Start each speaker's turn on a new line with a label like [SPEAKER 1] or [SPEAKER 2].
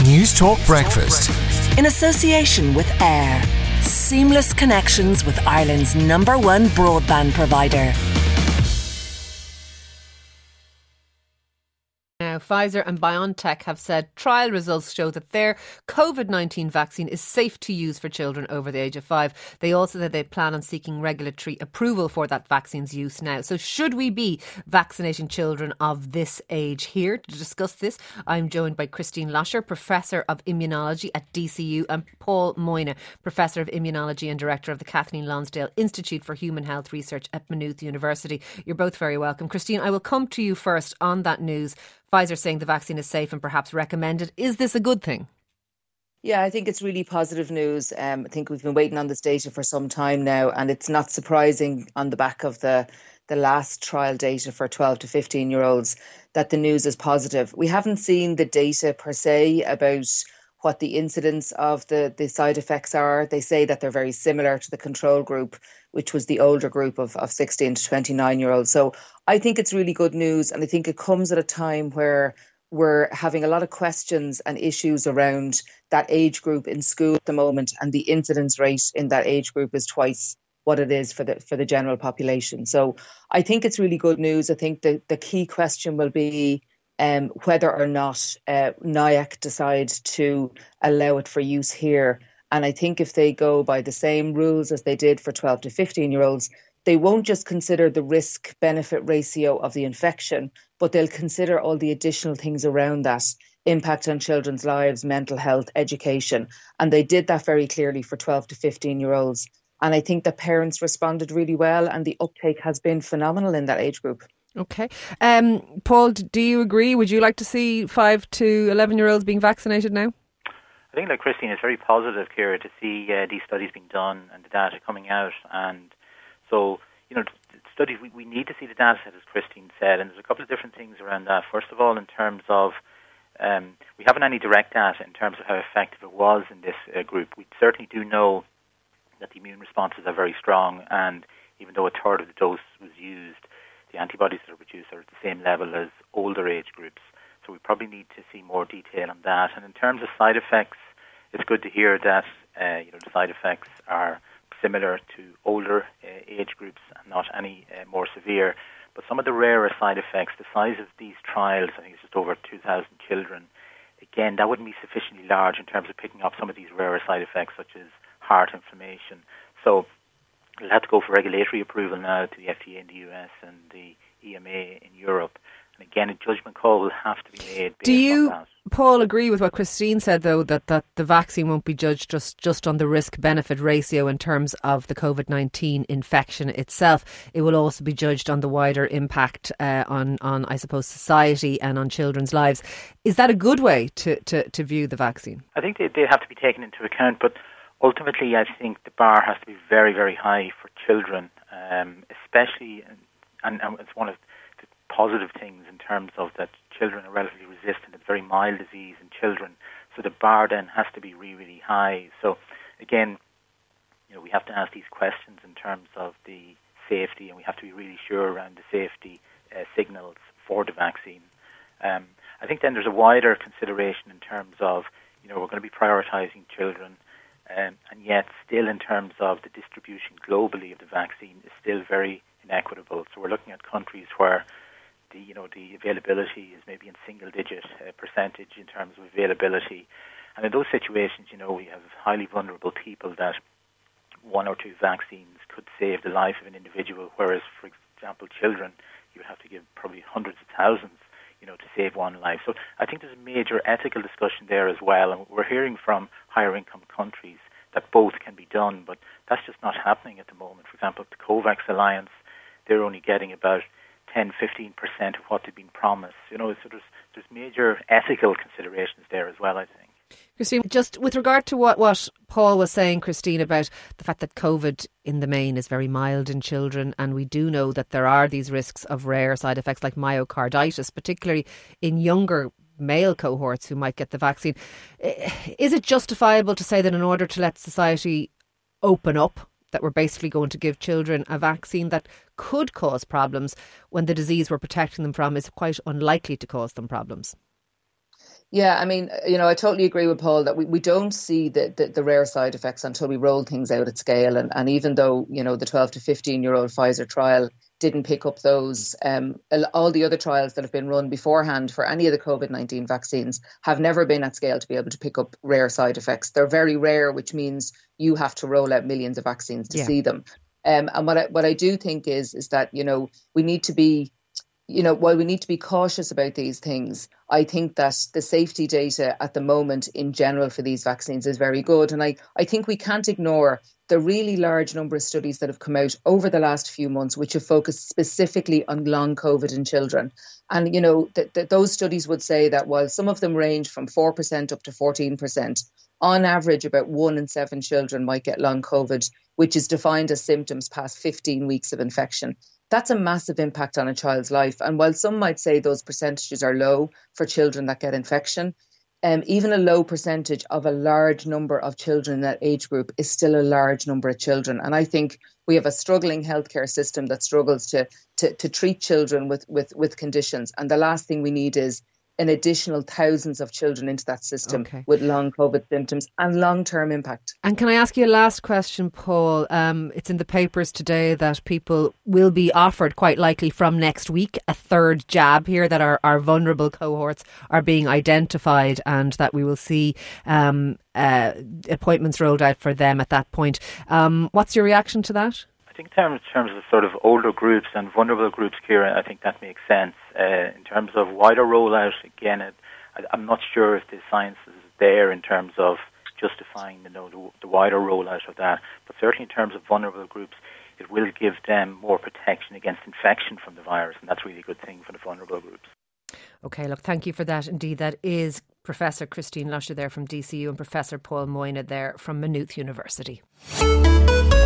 [SPEAKER 1] News Talk Breakfast.
[SPEAKER 2] In association with AIR. Seamless connections with Ireland's #1 broadband provider.
[SPEAKER 3] Now, Pfizer and BioNTech have said trial results show that their COVID-19 vaccine is safe to use for children over the age of 5. They also said they plan on seeking regulatory approval for that vaccine's use now. So should we be vaccinating children of this age? Here to discuss this, I'm joined by Christine Lasher, Professor of Immunology at DCU, and Paul Moyna, Professor of Immunology and Director of the Kathleen Lonsdale Institute for Human Health Research at Maynooth University. You're both very welcome. Christine, I will come to you first on that news. Pfizer saying the vaccine is safe and perhaps recommended. Is this a good thing?
[SPEAKER 4] Yeah, I think it's really positive news. I think we've been waiting on this data for some time now, and it's not surprising on the back of the last trial data for 12 to 15-year-olds that the news is positive. We haven't seen the data per se about what the incidence of the side effects are. They say that they're very similar to the control group, which was the older group of 16 to 29-year-olds. So I think it's really good news, and I think it comes at a time where we're having a lot of questions and issues around that age group in school at the moment, and the incidence rate in that age group is twice what it is for the general population. So I think it's really good news. I think the key question will be whether or not NIAC decide to allow it for use here. And I think if they go by the same rules as they did for 12 to 15-year-olds, they won't just consider the risk-benefit ratio of the infection, but they'll consider all the additional things around that, impact on children's lives, mental health, education. And they did that very clearly for 12 to 15-year-olds. And I think the parents responded really well, and the uptake has been phenomenal in that age group.
[SPEAKER 3] Okay. Paul, do you agree? Would you like to see 5 to 11-year-olds being vaccinated now?
[SPEAKER 5] I think, like Christine, it's very positive, Ciara, to see these studies being done and the data coming out. And so, studies, we need to see the data set, as Christine said, and there's a couple of different things around that. First of all, in terms of, we haven't any direct data in terms of how effective it was in this group. We certainly do know that the immune responses are very strong, and even though a third of the dose was used, the antibodies that are produced are at the same level as older age groups. So we probably need to see more detail on that. And in terms of side effects, it's good to hear that the side effects are similar to older age groups and not any more severe. But some of the rarer side effects, the size of these trials, I think it's just over 2,000 children, again, that wouldn't be sufficiently large in terms of picking up some of these rarer side effects such as heart inflammation. So we'll have to go for regulatory approval now to the FDA in the US and the EMA in Europe. And again, a judgment call will have to be made.
[SPEAKER 3] Do you, Paul, agree with what Christine said, though, that the vaccine won't be judged just on the risk-benefit ratio in terms of the COVID-19 infection itself? It will also be judged on the wider impact on, I suppose, society and on children's lives. Is that a good way to view the vaccine? I think
[SPEAKER 5] they have to be taken into account, but ultimately, I think the bar has to be very, very high for children, especially, and it's one of the positive things in terms of that children are relatively resistant. It's very mild disease in children, so the bar then has to be really, really high. So again, we have to ask these questions in terms of the safety, and we have to be really sure around the safety signals for the vaccine. I think then there's a wider consideration in terms of, we're going to be prioritising children. And yet still in terms of the distribution globally of the vaccine is still very inequitable. So we're looking at countries where the availability is maybe in single-digit percentage in terms of availability. And in those situations, we have highly vulnerable people that one or two vaccines could save the life of an individual, whereas, for example, children, you would have to give probably hundreds of thousands to save one life. So I think there's a major ethical discussion there as well. And we're hearing from higher income countries that both can be done, but that's just not happening at the moment. For example, the COVAX Alliance, they're only getting about 10-15% of what they've been promised. So there's major ethical considerations there as well, I think.
[SPEAKER 3] Christine, just with regard to what Paul was saying, Christine, about the fact that COVID in the main is very mild in children, and we do know that there are these risks of rare side effects like myocarditis, particularly in younger male cohorts who might get the vaccine. Is it justifiable to say that in order to let society open up, that we're basically going to give children a vaccine that could cause problems when the disease we're protecting them from is quite unlikely to cause them problems?
[SPEAKER 4] Yeah, I mean, I totally agree with Paul that we don't see the rare side effects until we roll things out at scale. And even though, the 12 to 15-year-old Pfizer trial didn't pick up those, all the other trials that have been run beforehand for any of the COVID-19 vaccines have never been at scale to be able to pick up rare side effects. They're very rare, which means you have to roll out millions of vaccines to see them. And what I do think is that, we need to be while we need to be cautious about these things, I think that the safety data at the moment in general for these vaccines is very good. And I think we can't ignore the really large number of studies that have come out over the last few months, which have focused specifically on long COVID in children. And, those studies would say that while some of them range from 4% up to 14%, on average, about 1 in 7 children might get long COVID, which is defined as symptoms past 15 weeks of infection. That's a massive impact on a child's life. And while some might say those percentages are low for children that get infection, even a low percentage of a large number of children in that age group is still a large number of children. And I think we have a struggling healthcare system that struggles to treat children with conditions. And the last thing we need is an additional thousands of children into that system with long COVID symptoms and long-term impact.
[SPEAKER 3] And can I ask you a last question, Paul? It's in the papers today that people will be offered, quite likely from next week, a third jab here, that our vulnerable cohorts are being identified and that we will see appointments rolled out for them at that point. What's your reaction to that?
[SPEAKER 5] I think in terms of sort of older groups and vulnerable groups, Ciara, I think that makes sense. In terms of wider rollout, again, I'm not sure if the science is there in terms of justifying the wider rollout of that. But certainly in terms of vulnerable groups, it will give them more protection against infection from the virus, and that's a really good thing for the vulnerable groups.
[SPEAKER 3] OK, look, thank you for that. Indeed, that is Professor Christine Lusher there from DCU and Professor Paul Moynihan there from Maynooth University.